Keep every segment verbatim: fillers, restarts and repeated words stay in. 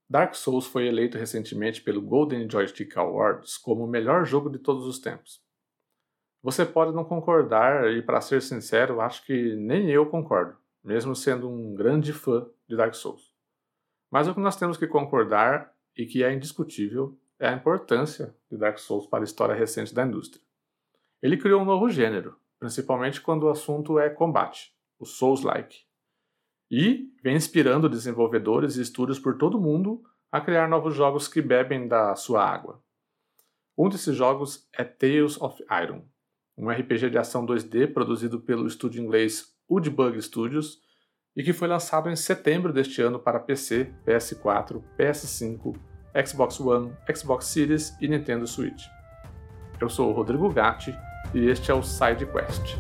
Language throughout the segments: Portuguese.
Dark Souls foi eleito recentemente pelo Golden Joystick Awards como o melhor jogo de todos os tempos. Você pode não concordar e, para ser sincero, acho que nem eu concordo, mesmo sendo um grande fã de Dark Souls. Mas o que nós temos que concordar, e que é indiscutível, é a importância de Dark Souls para a história recente da indústria. Ele criou um novo gênero, principalmente quando o assunto é combate, o Souls-like. E vem inspirando desenvolvedores e estúdios por todo o mundo a criar novos jogos que bebem da sua água. Um desses jogos é Tales of Iron, um R P G de ação dois D produzido pelo estúdio inglês Woodbug Studios e que foi lançado em setembro deste ano para P C, P S quatro, P S cinco, Xbox One, Xbox Series e Nintendo Switch. Eu sou o Rodrigo Gatti e este é o Side Quest.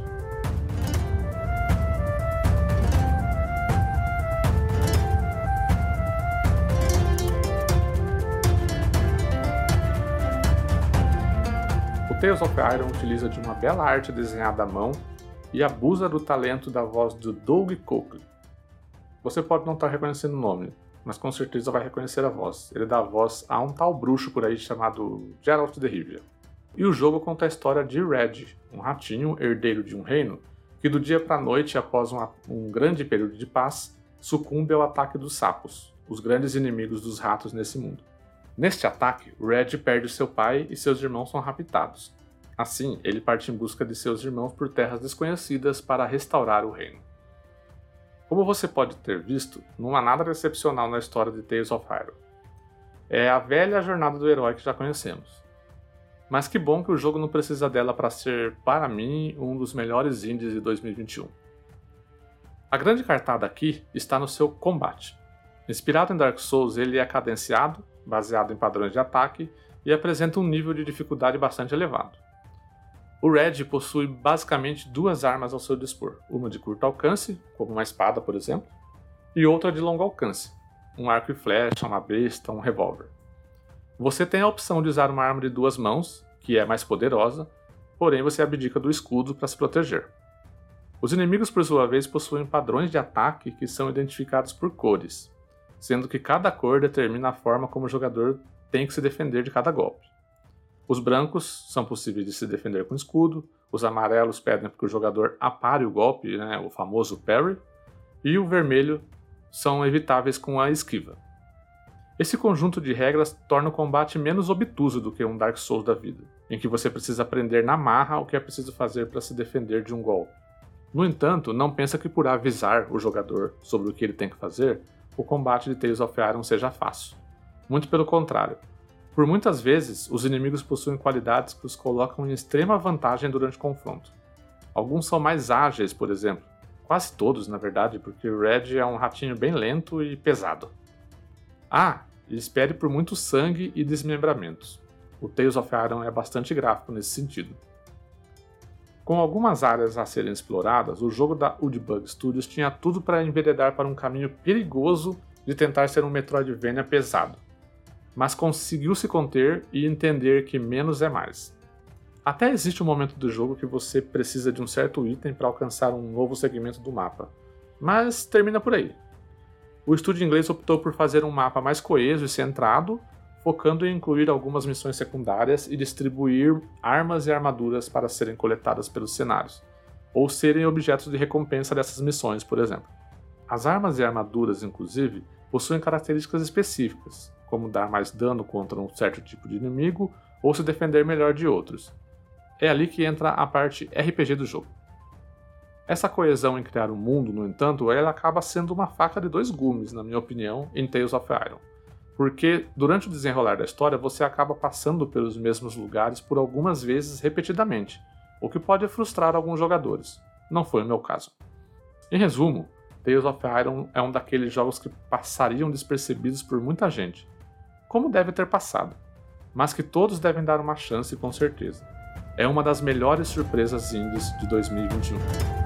O Tales of Iron utiliza de uma bela arte desenhada à mão e abusa do talento da voz do Doug Coakley. Você pode não estar reconhecendo o nome, mas com certeza vai reconhecer a voz. Ele dá a voz a um tal bruxo por aí chamado Geralt de Rivia. E o jogo conta a história de Red, um ratinho herdeiro de um reino, que do dia para a noite, após um, um grande período de paz, sucumbe ao ataque dos sapos, os grandes inimigos dos ratos nesse mundo. Neste ataque, Red perde seu pai e seus irmãos são raptados. Assim, ele parte em busca de seus irmãos por terras desconhecidas para restaurar o reino. Como você pode ter visto, não há nada de excepcional na história de Tales of Iron. É a velha jornada do herói que já conhecemos. Mas que bom que o jogo não precisa dela para ser, para mim, um dos melhores indies de dois mil e vinte e um. A grande cartada aqui está no seu combate. Inspirado em Dark Souls, ele é cadenciado, baseado em padrões de ataque, e apresenta um nível de dificuldade bastante elevado. O Red possui basicamente duas armas ao seu dispor, uma de curto alcance, como uma espada, por exemplo, e outra de longo alcance, um arco e flecha, uma besta, um revólver. Você tem a opção de usar uma arma de duas mãos, que é mais poderosa, porém você abdica do escudo para se proteger. Os inimigos, por sua vez, possuem padrões de ataque que são identificados por cores, sendo que cada cor determina a forma como o jogador tem que se defender de cada golpe. Os brancos são possíveis de se defender com escudo, os amarelos pedem que o jogador apare o golpe, né, o famoso parry, e o vermelho são evitáveis com a esquiva. Esse conjunto de regras torna o combate menos obtuso do que um Dark Souls da vida, em que você precisa aprender na marra o que é preciso fazer para se defender de um golpe. No entanto, não pensa que por avisar o jogador sobre o que ele tem que fazer, o combate de Tales of Iron seja fácil. Muito pelo contrário. Por muitas vezes, os inimigos possuem qualidades que os colocam em extrema vantagem durante o confronto. Alguns são mais ágeis, por exemplo. Quase todos, na verdade, porque o Red é um ratinho bem lento e pesado. Ah, e espere por muito sangue e desmembramentos. O Tales of Iron é bastante gráfico nesse sentido. Com algumas áreas a serem exploradas, o jogo da Woodbug Studios tinha tudo para enveredar para um caminho perigoso de tentar ser um Metroidvania pesado, mas conseguiu se conter e entender que menos é mais. Até existe um momento do jogo que você precisa de um certo item para alcançar um novo segmento do mapa, mas termina por aí. O estúdio inglês optou por fazer um mapa mais coeso e centrado, focando em incluir algumas missões secundárias e distribuir armas e armaduras para serem coletadas pelos cenários, ou serem objetos de recompensa dessas missões, por exemplo. As armas e armaduras, inclusive, possuem características específicas, como dar mais dano contra um certo tipo de inimigo ou se defender melhor de outros. É ali que entra a parte R P G do jogo. Essa coesão em criar um mundo, no entanto, ela acaba sendo uma faca de dois gumes, na minha opinião, em Tales of Iron. Porque, durante o desenrolar da história, você acaba passando pelos mesmos lugares por algumas vezes repetidamente, o que pode frustrar alguns jogadores. Não foi o meu caso. Em resumo, Tales of Iron é um daqueles jogos que passariam despercebidos por muita gente, como deve ter passado, mas que todos devem dar uma chance com certeza. É uma das melhores surpresas indies de dois mil e vinte e um.